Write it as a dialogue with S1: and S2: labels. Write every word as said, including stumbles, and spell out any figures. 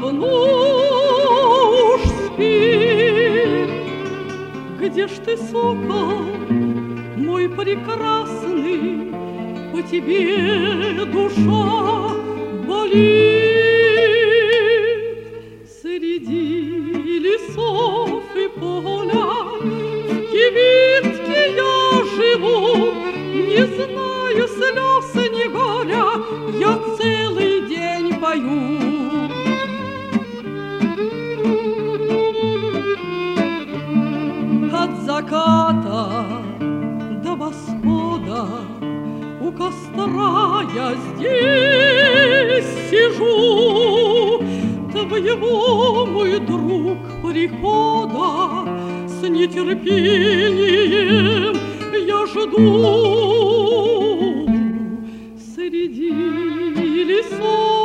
S1: давно уж спит. Где ж ты, сокол, мой прекрасный? По тебе душа болит. Среди лесов и поля в кибитке я живу, не знаю слез ни горя, я целый день пою. От заката до восхода у костра я здесь сижу. Твоего, мой друг, прихода с нетерпением я жду. Среди лесов